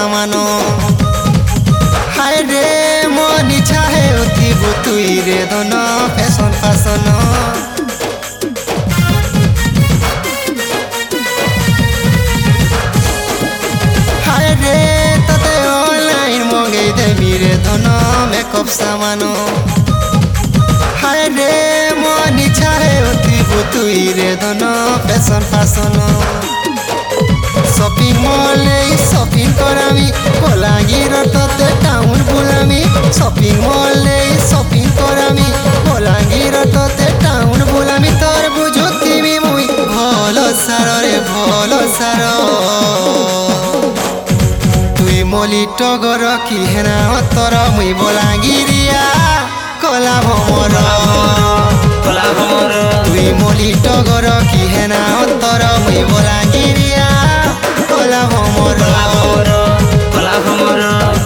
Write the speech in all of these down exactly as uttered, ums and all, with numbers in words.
सामानो हाय रे मन इच्छा है उठी बुतुई रे धन फैशन फैशन हाय रे तते ऑनलाइन मंगई देबी रे धन मेकअप सामानो हाय रे मन इच्छा है उठी बुतुई रे धन fashion fashion shopping mall shopping करामी बलांगीर तते टाउन बुलामी शॉपिंग मॉल शॉपिंग करामी बलांगीर तते टाउन बुलामी तोर बुझुती भी मुई भलो सार रे भलो सार तुई मली टगर की हेना तोर मुई बलांगीरिया कला भमर कला भमर तुई मली टगर की हेना तोर मुई बलांगीरिया कला भमर कला भमर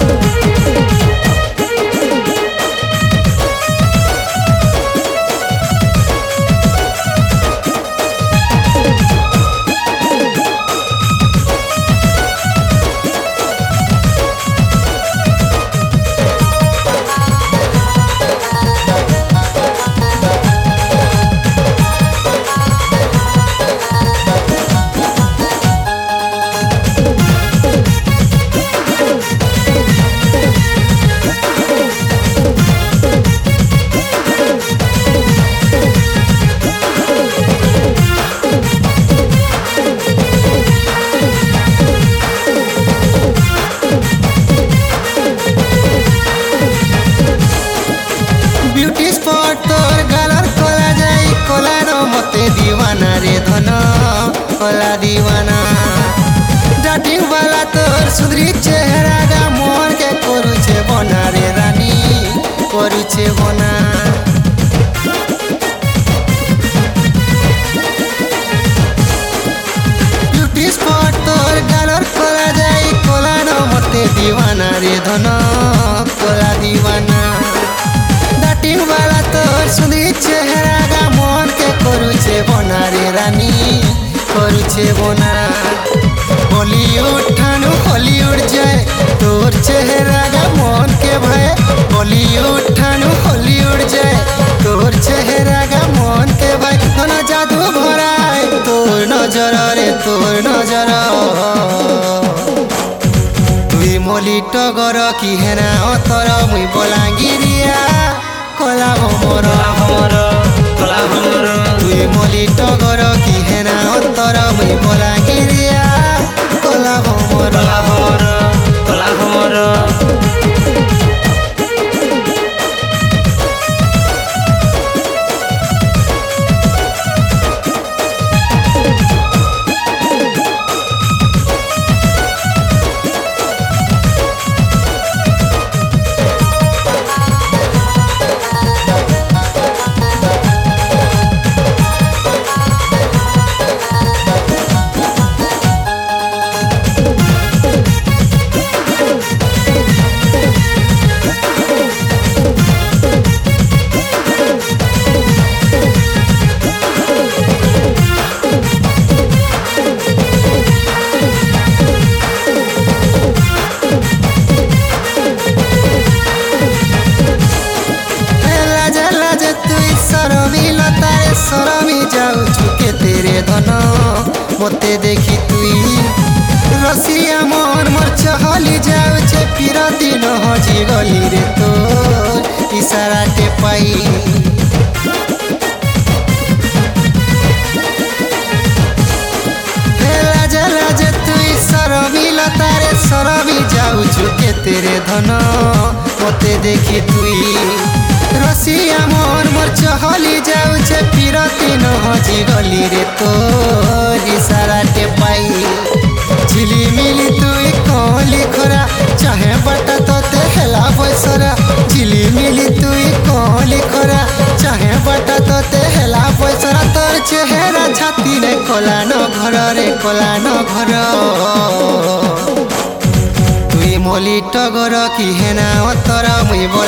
ब्यूटी स्पॉट तोर गालर कोला जाई कोला रो मते दीवाना रे धन कोला दीवाना डाटिंग वाला तोर सुधरी चेहरा गा मोर के करू छे बना रे रानी करू छे बना ब्यूटी स्पॉट तोर गालर कोला जाई कोला रो मते दीवाना रे धन कोला दीवाना डाटिंग वाला तोर सुधी चेहरा गा मन के करू छे बना रे रानी करू छे बना बॉलीवुड ठानु हॉलीवुड जाए तोर चेहरा गा मन के भय बॉलीवुड ठानु हॉलीवुड जाए तोर चेहरा गा मन के भय धन जादू भराए तोर नजर रे तोर नजर तुई मली टगर की हेना तोर मुई बलांगीरिया कला भमर कला भमर तुई मली टगर की हेना तोर मुई बलांगीरिया कला भमर कला भमर कला भमर सरमी जाऊ चुके तेरे धन मते देखी तुई रसिया मन मोर चहली जाऊ छे फिर दिन हजी गली रे तो इशारा टे पाई लाजा लाजा तुई सरमी लतारे सरमी जाऊ चुके तेरे धन मते देखी तुई रसिया मन मोर चहली जाऊ छे फिर दिन हजी गली रे तो इशारा टे पाई झिली मिली तुई कहली खोरा चाहे बटा तोते हेला पैसरा झिली मिली तुई कहली खोरा चाहे बटा तोते हेला पैसरा तोर चेहरा छाती रे कोला न घर रे कोला न घर तुई मली टगर की हेना तोर मुई